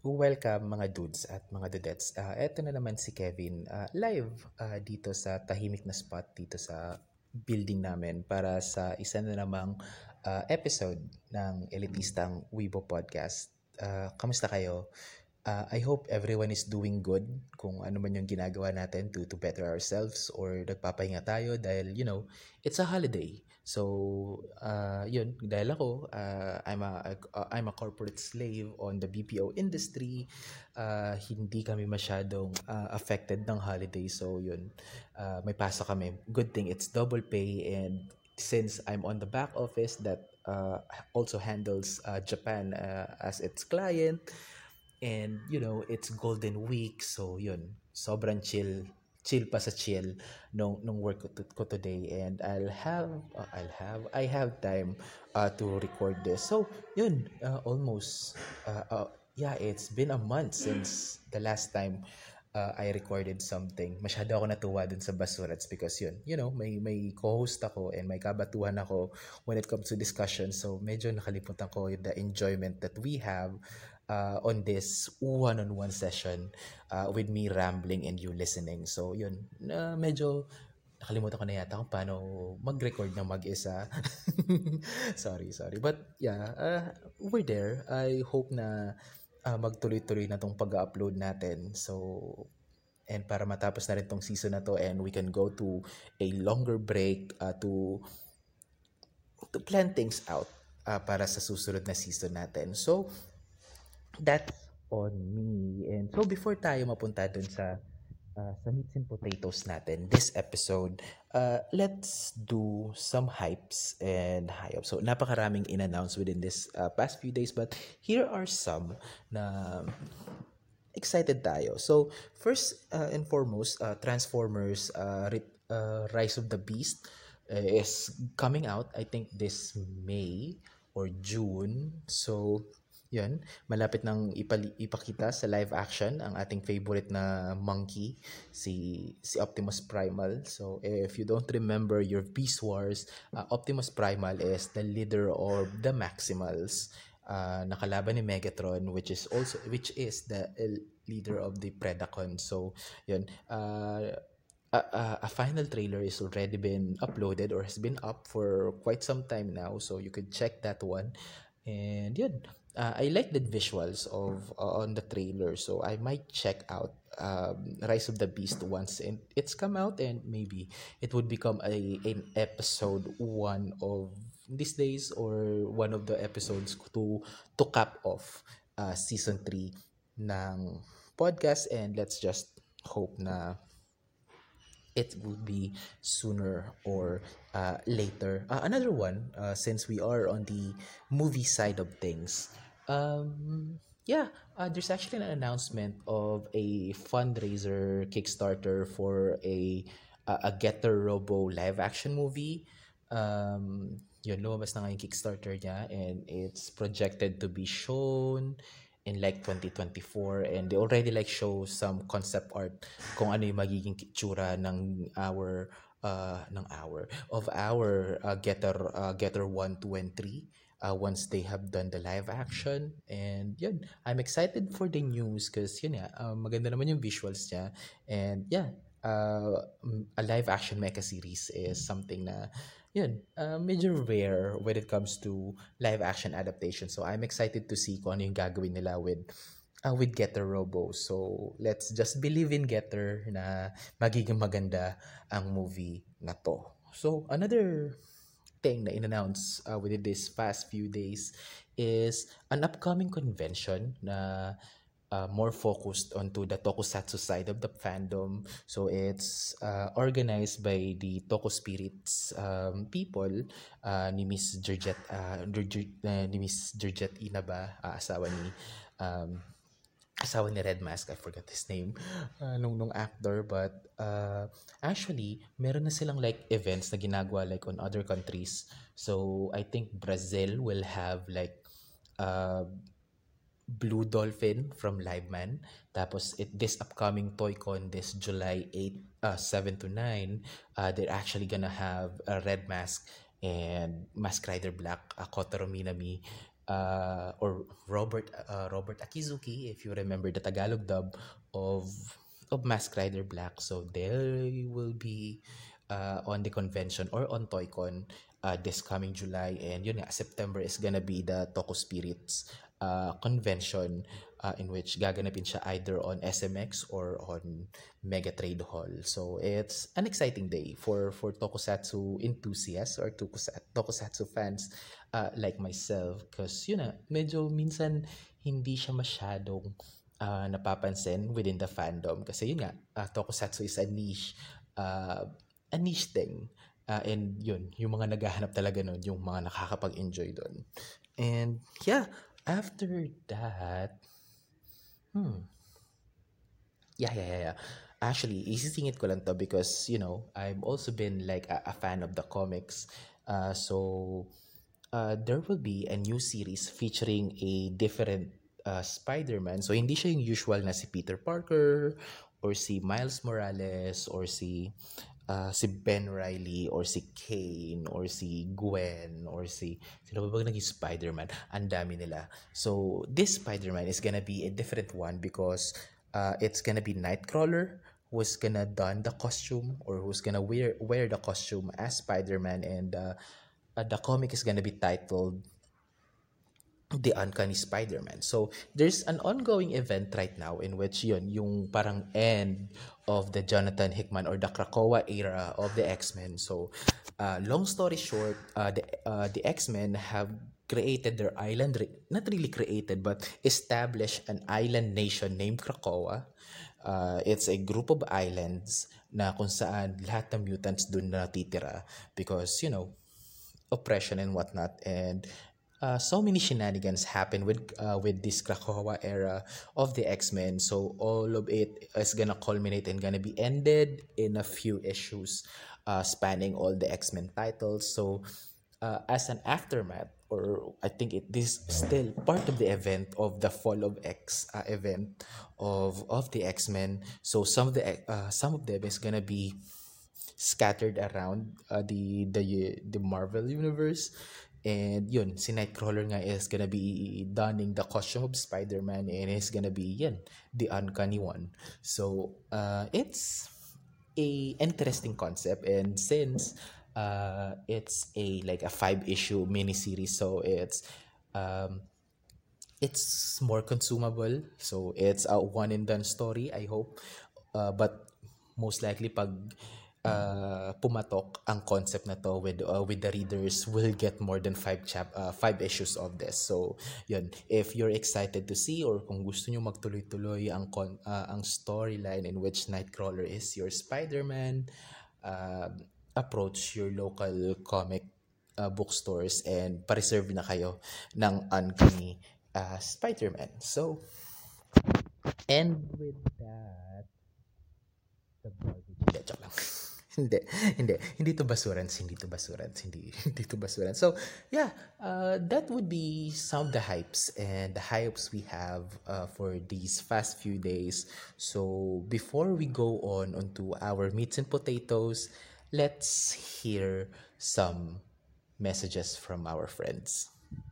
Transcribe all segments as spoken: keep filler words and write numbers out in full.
Welcome mga dudes at mga dudettes. Ah, eto na naman si Kevin, ah, live ah, dito sa tahimik na spot dito sa building namin para sa isa na namang ah, episode ng elitistang Weibo Podcast. Ah, kamusta kayo? Ah, I hope everyone is doing good kung ano man yung ginagawa natin to, to better ourselves or nagpapahinga tayo dahil, you know, it's a holiday. So, uh, yun, dahil ako, uh, I'm a, uh, I'm a corporate slave on the B P O industry. Uh, hindi kami masyadong uh, affected ng holiday. So, yun, uh, may pasok kami. Good thing, it's double pay. And since I'm on the back office that uh, also handles uh, Japan uh, as its client, and you know, it's golden week, so yun, sobrang chill chill pa sa chill nung nung work ko, to- ko today, and I'll have uh, I'll have I have time uh, to record this. So yun, uh, almost uh, uh, yeah, it's been a month since the last time uh, I recorded something. Masyado ako natuwa dun sa Basurats because yun, you know, may may co-host ako and may kabatuhan ako when it comes to discussion. So medyo nakalimutan ko the enjoyment that we have uh, on this one-on-one session uh, with me rambling and you listening. So yun, na medyo nakalimutan ko na yata kung paano mag-record ng mag-isa. sorry, sorry. But yeah, uh, we're there. I hope na uh, magtuloy-tuloy na tong pag-upload natin. So, and para matapos na rin tong season na to and we can go to a longer break uh, to to plan things out uh, para sa susunod na season natin. So, that's on me. And so before tayo mapunta dun sa uh, sa meats and potatoes natin this episode, uh, let's do some hypes and hype. So napakaraming in-announce within this uh, past few days, but here are some na excited tayo. So first uh, and foremost, uh, Transformers uh, Ri- uh, Rise of the Beast uh, is coming out, I think, this May or June. So yun, malapit nang ipali- ipakita sa live action ang ating favorite na monkey, si si Optimus Primal. So if you don't remember your Beast Wars, uh, Optimus Primal is the leader of the Maximals, uh, nakalaban ni Megatron, which is also which is the uh, leader of the Predacon. So yun, uh, a, a, a final trailer is already been uploaded or has been up for quite some time now, so you could check that one. And yun, uh, I like the visuals of uh, on the trailer, so I might check out um, Rise of the Beast once and it's come out, and maybe it would become a an episode one of these days, or one of the episodes to to cap off uh, season three ng podcast. And let's just hope na it will be sooner or uh, later. Uh, another one, uh, since we are on the movie side of things, um, yeah, uh, there's actually an announcement of a fundraiser Kickstarter for a a, a Getter Robo live action movie. Um, yun, lumabas na nga yung Kickstarter niya, and it's projected to be shown in like twenty twenty-four, and they already like show some concept art kung ano yung magiging itsura ng our uh ng our of our uh, Getter uh, Getter one, two and three uh, once they have done the live action. And yun, I'm excited for the news because yun nga, uh, maganda naman yung visuals niya. And yeah, uh, mm, a live action mecha series is something na yun, uh, medyo rare when it comes to live action adaptation. So I'm excited to see kung ano yung gagawin nila with uh, with Getter Robo. So let's just believe in Getter na magiging maganda ang movie na to. So another thing na in-announce uh, within these past few days is an upcoming convention na uh, more focused onto the tokusatsu side of the fandom. So it's uh, organized by the Toku Spirits um, people, uh, ni Miss Georgette uh, Georgette- uh, ni Miss Georgette Inaba, uh, asawa ni um, asawa ni Red Mask, I forgot his name, uh, nung, nung actor. But uh, actually, meron na silang like events na ginagawa like on other countries. So I think Brazil will have like uh, Blue Dolphin from Liveman. Tapos it, this upcoming ToyCon this July eighth, uh, seven to nine, uh, they're actually gonna have a Red Mask and Mask Rider Black, uh, Kotaro Minami uh, or Robert uh, Robert Akizuki, if you remember the Tagalog dub of of Mask Rider Black. So they will be uh, on the convention or on ToyCon uh, this coming July, and yun nga, September is gonna be the Toko Spirits uh, convention, uh, in which gaganapin siya either on S M X or on Mega Trade Hall. So it's an exciting day for for tokusatsu enthusiasts or tokusa- tokusatsu fans uh, like myself, because yun na, medyo minsan hindi siya masyadong uh, napapansin within the fandom, kasi yun nga, uh, tokusatsu is a niche uh, a niche thing. Uh, and yun, yung mga naghahanap talaga nun, yung mga nakakapag-enjoy doon. And yeah, after that, hmm, yeah, yeah, yeah, yeah. Actually, isisingit ko lang to because, you know, I've also been like a, a fan of the comics. Uh, so, uh, there will be a new series featuring a different uh, Spider-Man. So, hindi siya yung usual na si Peter Parker or si Miles Morales or si uh, si Ben Riley or si Kane or si Gwen or si sino ba ba naging Spider-Man? Ang dami nila. So, this Spider-Man is gonna be a different one because uh, it's gonna be Nightcrawler who's gonna don the costume or who's gonna wear wear the costume as Spider-Man, and uh, uh, the comic is gonna be titled The Uncanny Spider-Man. So, there's an ongoing event right now in which yun, yung parang end of the Jonathan Hickman or the Krakoa era of the X-Men. So, uh, long story short, uh, the, uh, the X-Men have created their island, re- not really created, but established an island nation named Krakoa. Uh, it's a group of islands na kung saan lahat ng mutants dun natitira because, you know, oppression and whatnot, and uh, so many shenanigans happen with uh, with this Krakoa era of the X-Men. So all of it is gonna culminate and gonna be ended in a few issues uh, spanning all the X-Men titles. So uh, as an aftermath, or I think it this is still part of the event of the Fall of X uh, event of of the X-Men. So some of the uh, some of them is gonna be scattered around uh, the the the Marvel universe. And yun, si Nightcrawler nga is gonna be donning the costume of Spider-Man, and is gonna be yan, the uncanny one. So uh, it's a interesting concept, and since uh, it's a like a five issue miniseries, so it's um, it's more consumable. So it's a one and done story, I hope. Uh, but most likely pag uh, pumatok ang concept na to with uh, with the readers, will get more than five chap uh, five issues of this. So yun, if you're excited to see, or kung gusto niyo magtuloy-tuloy ang con- uh, ang storyline in which Nightcrawler is your Spider-Man, uh, approach your local comic uh, bookstores and pa-reserve na kayo ng Uncanny uh, Spider-Man. So, and with that, the garbage. Hindi, joke lang. hindi, hindi. Hindi to basurans, hindi to basurans, hindi, hindi to basurans. So, yeah, uh, that would be some of the hypes and the hypes we have uh, for these past few days. So, before we go on onto our meats and potatoes, let's hear some messages from our friends.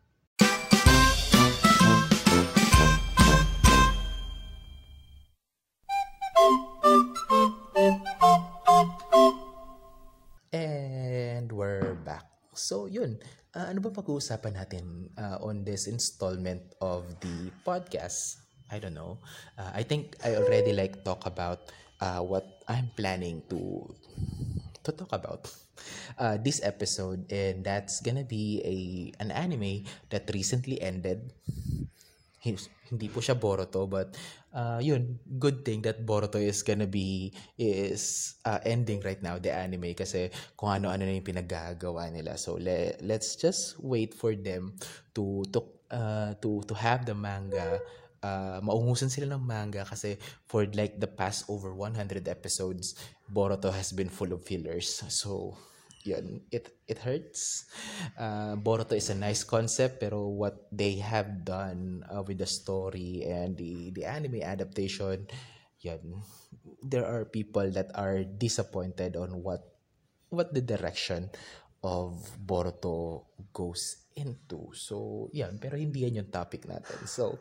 And we're back. So, yun. Uh, ano ba pag-uusapan natin uh, on this installment of the podcast? I don't know. Uh, I think I already like talk about uh, what I'm planning to to talk about uh, this episode, and that's gonna be a an anime that recently ended. His- hindi po siya Boruto, but uh, yun, good thing that Boruto is gonna be is uh, ending right now, the anime, kasi kung ano-ano na yung pinaggagawa nila. So le- let's just wait for them to to uh, to to have the manga. Uh, maungusan sila ng manga kasi for like the past over one hundred episodes, Boruto has been full of fillers. So yun, it it hurts. Uh, Boruto is a nice concept, pero what they have done uh, with the story and the the anime adaptation, yun, there are people that are disappointed on what what the direction of Boruto goes into. So, yan. Pero hindi yan yung topic natin. So,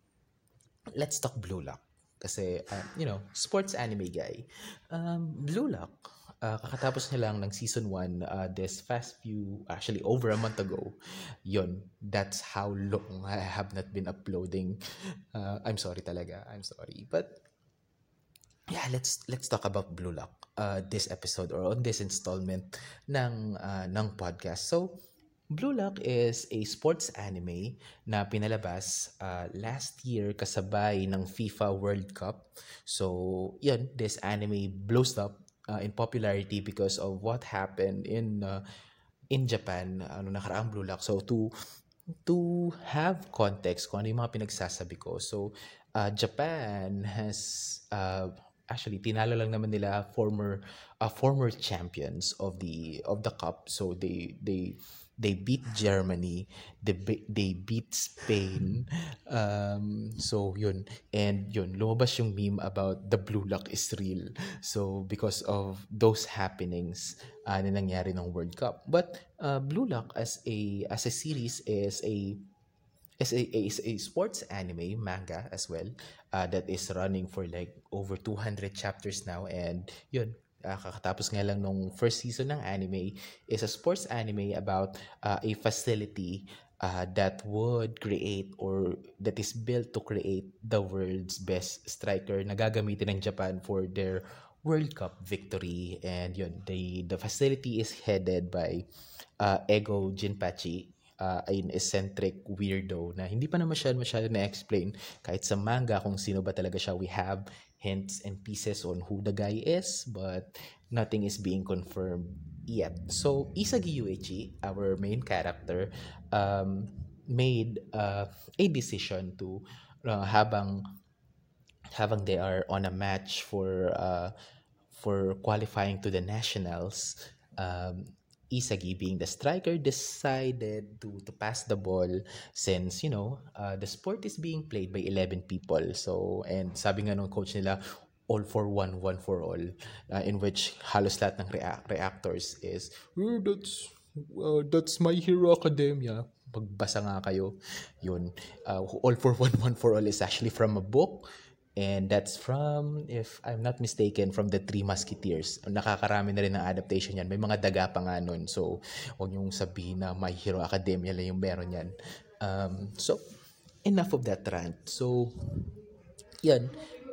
let's talk Blue Lock. Kasi, uh, you know, sports anime guy. Um, Blue Lock, uh, kakatapos niya lang ng season one uh, this fast few, actually over a month ago. Yun, that's how long I have not been uploading. Uh, I'm sorry talaga, I'm sorry. But, yeah, let's let's talk about Blue Lock uh, this episode or on this installment ng, uh, ng podcast. So, Blue Lock is a sports anime na pinalabas uh, last year kasabay ng FIFA World Cup. So, yun, this anime blows up uh, in popularity because of what happened in uh, in Japan, ano nakaraang Blue Lock. So, to to have context kung ano yung mga pinagsasabi ko. So, uh, Japan has uh, actually tinalo lang naman nila former uh, former champions of the of the cup. So they they they beat Germany, they be- they beat Spain. Um so yun, and yun lumabas yung meme about the blue luck is real. So because of those happenings uh, na nangyari ng World Cup. But uh, Blue Lock as a as a series is a is a, is a sports anime manga as well uh, that is running for like over two hundred chapters now, and yun uh, kakatapos nga lang nung first season ng anime. Is a sports anime about uh, a facility uh, that would create or that is built to create the world's best striker na gagamitin ng Japan for their World Cup victory. And yun, the the facility is headed by uh, Ego Jinpachi, uh, an eccentric weirdo na hindi pa na masyado masyado na-explain kahit sa manga kung sino ba talaga siya. We have hints and pieces on who the guy is, but nothing is being confirmed yet. So, Isagi Yuichi, our main character, um, made uh, a decision to uh, habang habang they are on a match for uh, for qualifying to the nationals, um, Isagi, being the striker, decided to to pass the ball since, you know, uh, the sport is being played by eleven people. So, and sabi nga nung coach nila, all for one, one for all, uh, in which halos lahat ng rea- reactors is, "Oh, that's, uh, that's My Hero Academia." Pagbasa nga kayo, yun. Uh, all for one, one for all is actually from a book. And that's from, if I'm not mistaken, from the Three Musketeers. Nakakarami na rin ng adaptation yan. May mga daga pa nga nun. So, huwag niyong sabihin na My Hero Academia lang yung meron yan. Um, so, enough of that rant. So, yan.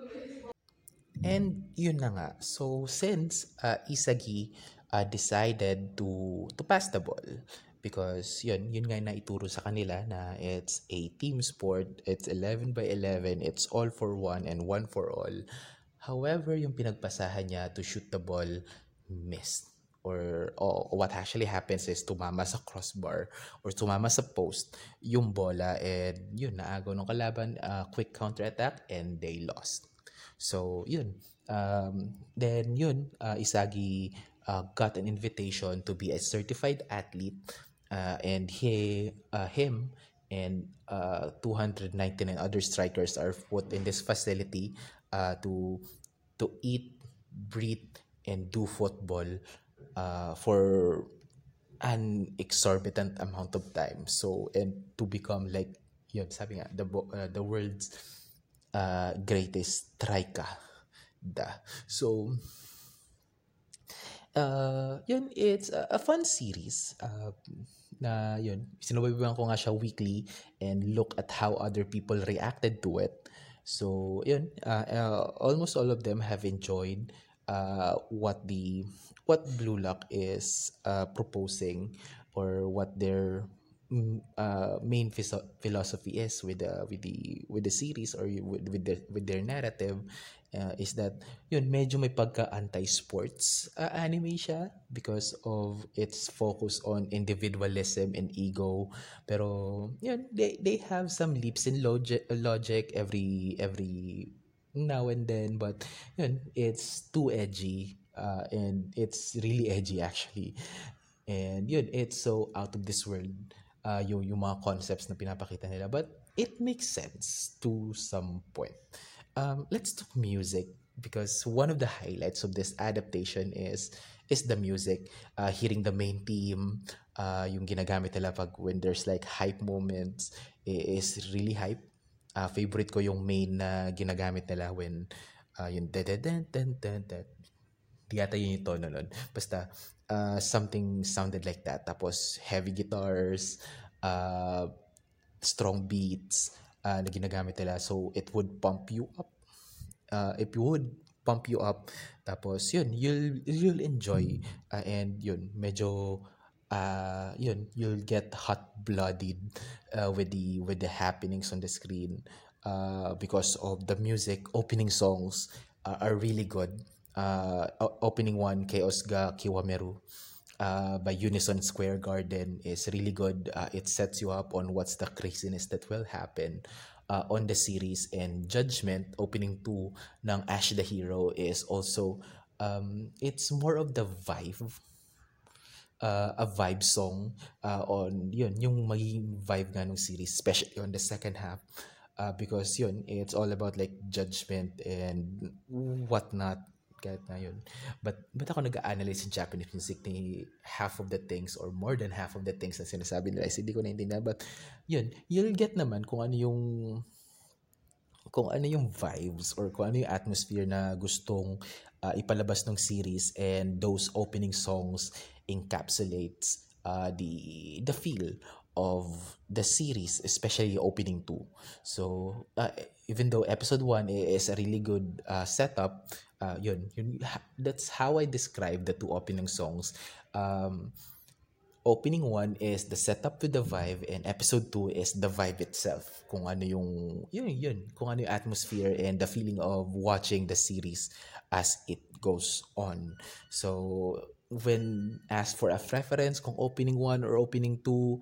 And yun na nga. So, since uh, Isagi uh, decided to to pass the ball, because yun, yun nga na ituro sa kanila na it's a team sport, it's eleven by eleven, it's all for one and one for all. However, yung pinagpasahan niya to shoot the ball missed. Or oh, what actually happens is tumama sa crossbar or tumama sa post yung bola, and yun, naagaw ng kalaban, uh, quick counter attack, and they lost. So, yun. Um, then, yun, uh, Isagi uh, got an invitation to be a certified athlete, uh, and he, uh, him and uh, two hundred ninety-nine other strikers are put in this facility uh, to to eat, breathe, and do football uh, for an exorbitant amount of time. So, and to become like, yun, sabi nga, the, bo- uh, the world's uh, greatest striker. Da. So, uh, yun, it's a, a fun series. Uh, na yun, sinubaybayan ko nga siya weekly and look at how other people reacted to it. So, yun, uh, uh, almost all of them have enjoyed uh, what the what Blue Lock is uh, proposing, or what their mm, uh, main phis- philosophy is with the with the with the series, or with, with the with their narrative, uh, is that yun, medyo may pagka anti-sports uh, anime siya because of its focus on individualism and ego. Pero yun, they they have some leaps in logic logic every every now and then, but yun, it's too edgy, uh, and it's really edgy actually. And yun, it's so out of this world, uh, yung, yung mga concepts na pinapakita nila. But it makes sense to some point. Um, let's talk music. because one of the highlights of this adaptation is is the music. Uh, hearing the main theme, uh, yung ginagamit nila pag when there's like hype moments, i- is really hype. Uh, favorite ko yung main na ginagamit nila when uh, yung den den den den den. Di yata yun yung tono nun. Basta, uh, something sounded like that. Tapos, heavy guitars, uh, strong beats, uh, na ginagamit nila. So, it would pump you up. Uh, it would pump you up. Tapos, yun, you'll, you'll enjoy. Uh, and yun, medyo, uh, yun, you'll get hot-blooded uh, with the with the happenings on the screen uh, because of the music. Opening songs uh, are really good. Uh, o- opening one, Chaos ga Kiwameru, uh, by Unison Square Garden is really good. Uh, it sets you up on what's the craziness that will happen uh, on the series. And Judgment, opening two ng Ash the Hero is also, um, it's more of the vibe, uh, a vibe song uh, on yun yung magiging vibe nga ng series, especially on the second half, uh, because yun it's all about like judgment and whatnot kahit na yun. But but ako nag-analyze in Japanese music ni half of the things or more than half of the things na sinasabi nila is hindi ko naintindihan, but yun you'll get naman kung ano yung kung ano yung vibes or kung ano yung atmosphere na gustong uh, ipalabas ng series, and those opening songs encapsulates uh, the the feel of the series, especially opening two. So uh, even though episode one is a really good uh, setup, uh, yun, yun ha- that's how I describe the two opening songs. Um, opening one is the setup to the vibe, and episode two is the vibe itself. Kung ano yung, yun, yun. Kung ano yung atmosphere and the feeling of watching the series as it goes on. So, when asked for a preference, kung opening one or opening two,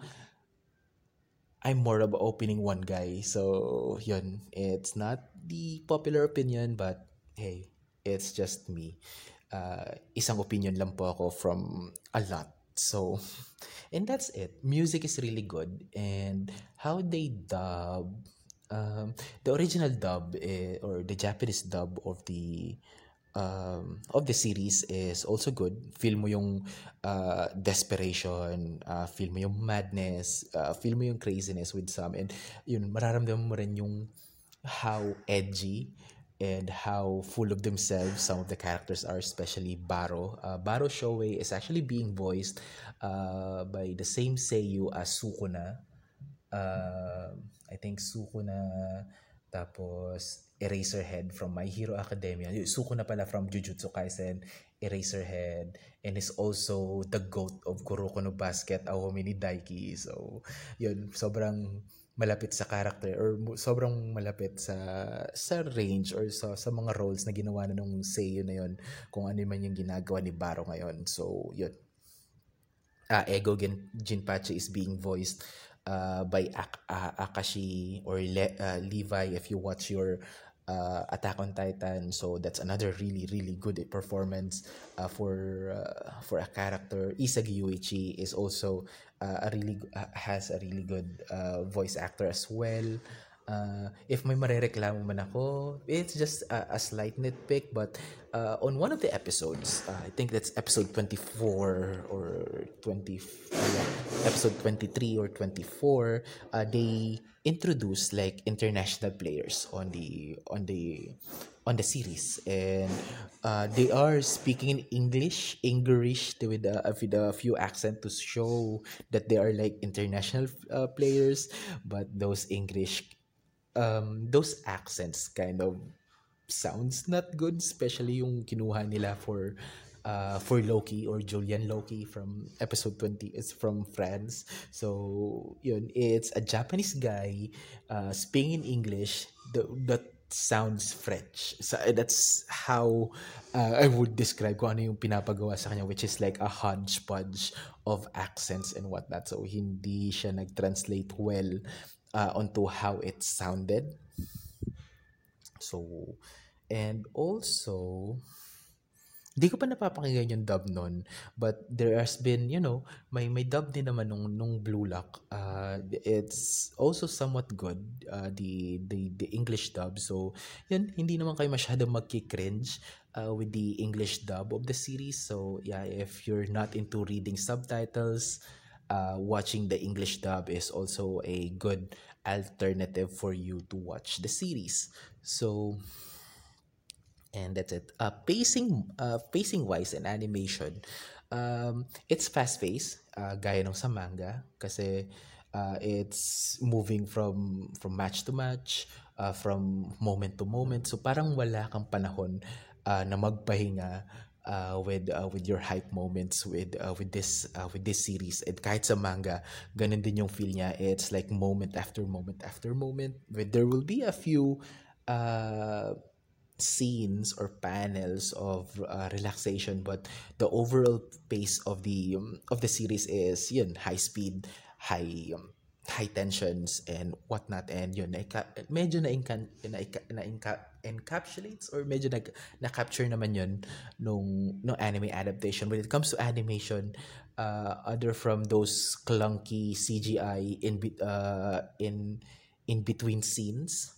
I'm more of a opening one guy. So, yun. It's not the popular opinion, but hey, it's just me. Uh, isang opinion lang po ako from a lot. So, and that's it. Music is really good. And how they dub, um, the original dub eh, or the Japanese dub of the um, of the series is also good. Feel mo yung uh, desperation, uh, feel mo yung madness, uh, feel mo yung craziness with some. And yun, mararamdaman mo rin yung how edgy and how full of themselves some of the characters are, especially Baro. Uh, Baro Shoei is actually being voiced uh, by the same seiyuu as Sukuna. Uh, I think Sukuna, tapos Eraserhead from My Hero Academia. Yung Sukuna pala from Jujutsu Kaisen, Eraserhead, and is also the goat of Kuroko no Basket, Aomi ni Daiki. So, yun, sobrang malapit sa character or mu- sobrang malapit sa sa range or sa sa mga roles na ginawa na nung Seiyu na yun, kung ano man yung ginagawa ni Baro ngayon. So, yun. Uh, Ego Gen- Jinpachi is being voiced uh, by Ak- uh, Akashi or Le- uh, Levi if you watch your uh, Attack on Titan. So that's another really really good performance uh, for uh, for a character. Isagi Yuichi is also uh, a really uh, has a really good uh, voice actor as well. Uh, if may marereklamo man ako, it's just a, a slight nitpick, but uh, on one of the episodes, uh, I think that's episode twenty-four or twenty, uh, yeah, episode twenty-three or twenty-four, uh, they introduce like international players on the on the on the series, and uh, they are speaking in English, English with a, with a few accent to show that they are like international uh, players, but those English um, those accents kind of sounds not good, especially yung kinuha nila for uh, for Loki or Julian Loki from episode twenty. It's from France. So, yun, it's a Japanese guy uh, speaking in English the, that sounds French. So, uh, that's how uh, I would describe kung ano yung pinapagawa sa kanya, which is like a hodgepodge of accents and whatnot. So, hindi siya nag-translate well uh, onto how it sounded. So, and also, Di ko pa napapakinggan yung dub nun, but there has been, you know, may may dub din naman nung nung Blue Lock. Uh, it's also somewhat good, uh, the the the English dub. So, yun, hindi naman kayo masyadong magki-cringe uh, with the English dub of the series. So, yeah, if you're not into reading subtitles, uh, watching the English dub is also a good alternative for you to watch the series. So, and that's it. Uh, pacing, uh, pacing wise and animation, um, it's fast paced, uh, gaya nung sa manga, kasi uh, it's moving from from match to match, uh, from moment to moment. So parang wala kang panahon uh, na magpahinga uh, with uh, with your hype moments with uh, with this uh, with this series. And kahit sa manga, ganun din yung feel niya. It's like moment after moment after moment. With there will be a few uh scenes or panels of uh, relaxation, but the overall pace of the um, of the series is yun, high speed, high um, high tensions and whatnot. And yun na medyo na na, na encapsulates or medyo na, na capture naman yun nung nung anime adaptation. When it comes to animation, uh, other from those clunky C G I in be- uh, in in between scenes,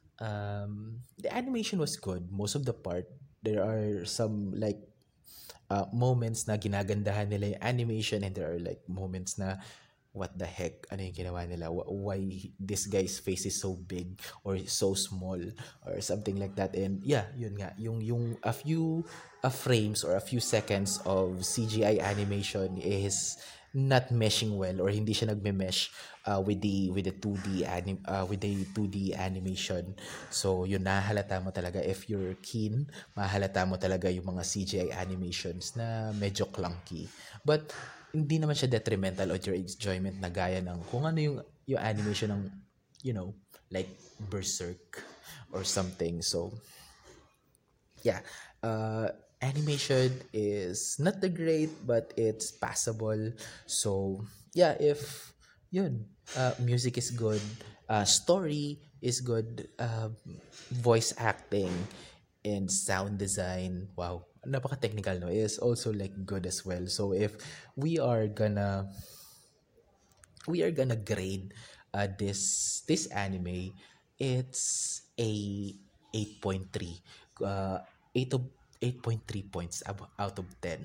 um the animation was good most of the part. There are some like uh, moments na ginagandahan nila yung animation, and there are like moments na what the heck, ano yung ginawa nila, Wh- why this guy's face is so big or so small or something like that. And yeah, yun nga, yung yung a few uh, frames or a few seconds of C G I animation is not meshing well, or hindi siya nagme-mesh uh, with the with the two D anim uh, with the two D animation. So yun, nahalata mo talaga if you're keen, mahalata mo talaga yung mga C G I animations na medyo clunky. But hindi naman siya detrimental on your enjoyment na gaya ng kung ano yung yung animation ng, you know, like Berserk or something. So yeah, uh, animation is not the great, but it's passable. So yeah, if yun, uh, music is good, uh, story is good, uh, voice acting and sound design, wow, napaka-technical, no, is also like good as well. So if we are gonna we are gonna grade uh, this this anime, it's a eight point three. Uh, eight of eight point three points ab- out of ten.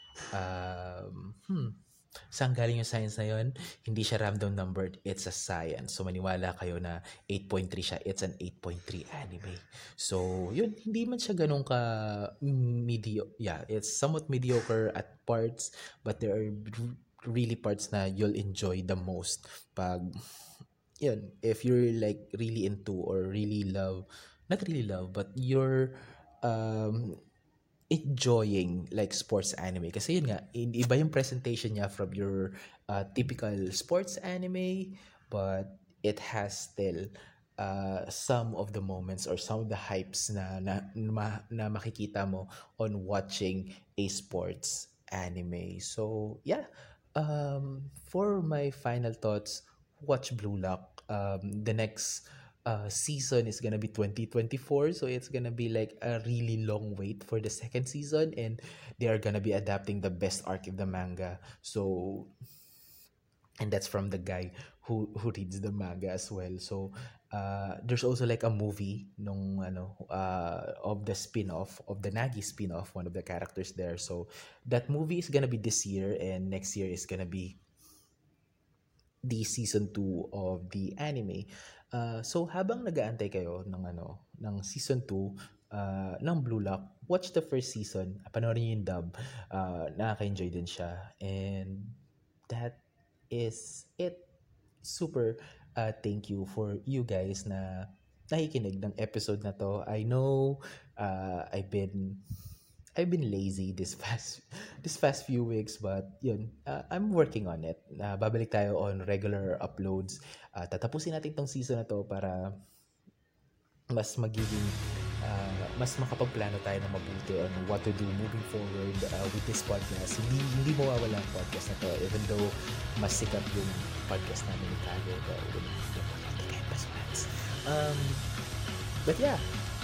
Um, hmm. Saan galing yung science na yun? Hindi siya random numbered, it's a science. So maniwala kayo na eight point three siya, it's an eight point three anime. So yun, hindi man siya ganun ka mediocre. Yeah, it's somewhat mediocre at parts, but there are r- really parts na you'll enjoy the most pag yun, if you're like really into or really love, not really love, but you're um enjoying like sports anime. Kasi yun nga, i- iba yung presentation niya from your uh, typical sports anime, but it has still uh, some of the moments or some of the hypes na na, na, na makikita mo on watching a sports anime. So yeah, um, for my final thoughts, watch Blue Lock. Um, the next uh, season is gonna be twenty twenty-four, so it's gonna be like a really long wait for the second season, and they are gonna be adapting the best arc of the manga. So, and that's from the guy who who reads the manga as well. So, uh, there's also like a movie nung ano uh of the spin-off of the Nagi spin-off, one of the characters there. So that movie is gonna be this year, and next year is gonna be the season two of the anime. Uh, so habang nag-aantay kayo ng ano ng season two uh, ng Blue Lock, watch the first season. Panoorin niyo yung dub. Uh, nakaka-enjoy din siya. And that is it. Super uh, thank you for you guys na nakikinig ng episode na to. I know uh, I've been I've been lazy this past this past few weeks, but yun, uh, I'm working on it. Uh, babalik tayo on regular uploads. Uh, tatapusin natin tong season na to para mas magiging uh, mas makapagplano tayo ng mabuti on what to do moving forward uh, with this podcast. Hindi, hindi mawawala ang podcast na to, even though mas sikat yung podcast namin ni Kage. Um, but yeah,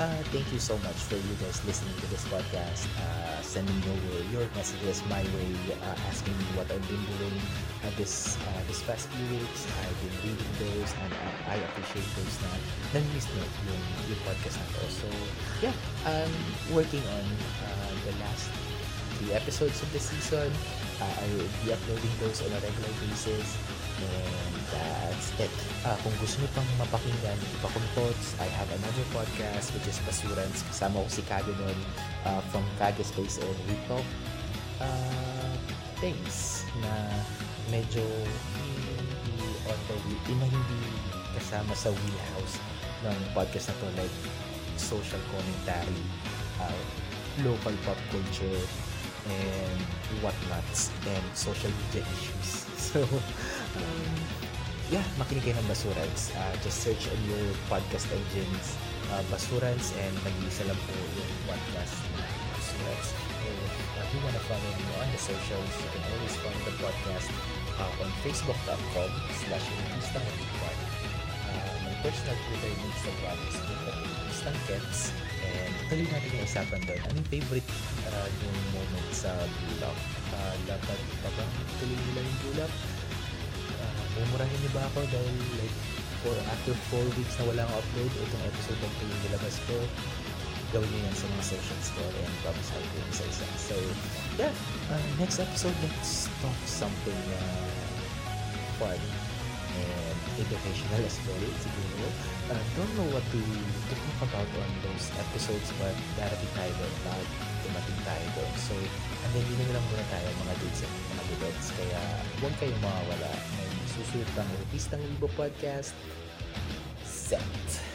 uh, thank you so much for you guys listening to this podcast, uh, sending over your messages my way, uh, asking me what I've been doing uh, this uh, this past few weeks. I've been reading those, and uh, I appreciate those na nami-miss nyo yung, yung podcast na to. So, yeah, I'm working on uh, the last three episodes of the season. Uh, I will be uploading those on a regular basis. And that's it. Uh, kung gusto nyo pang mapakinggan iba kong thoughts, I have another podcast which is Basurans. Kasama ko si Kage nun uh, from Kage Space, and we talk uh, things na medyo hindi on the wheel, na hindi kasama sa wheelhouse ng podcast na to, like social commentary, uh, local pop culture, and whatnots, and social media issues. So, um, yeah, makinig kayo ng Basurans. Uh, just search on your podcast engines, uh, Basurans, and mag-iisa lang po yung podcast na Basurans. If uh, you wanna follow me on the socials, you can always follow the podcast uh, on facebook.com slash Instagram. Uh, my personal Twitter and Instagram is Instankets. And tuloy natin yung usapan doon. Anong favorite uh, yung moment sa Bulak? Uh, dapat pa ba tuloy nila yung Bulak? Uh, mumurahin niyo ba ako dahil like for after four weeks na wala akong upload, itong episode lang po yung nilabas ko? Gawin niyo yan sa mga socials ko and babasahin ko yung isa-isa. So, yeah. Uh, next episode, let's talk something uh, fun and educational as well, siguro. Uh, don't know what to, to talk about on those episodes, but darating tayo doon, pag dumating tayo doon. So, hanggang din na lang muna tayo mga dudes at mga dudes, kaya huwag kayong mawawala. May susunod pang Artistang Libo podcast. Set!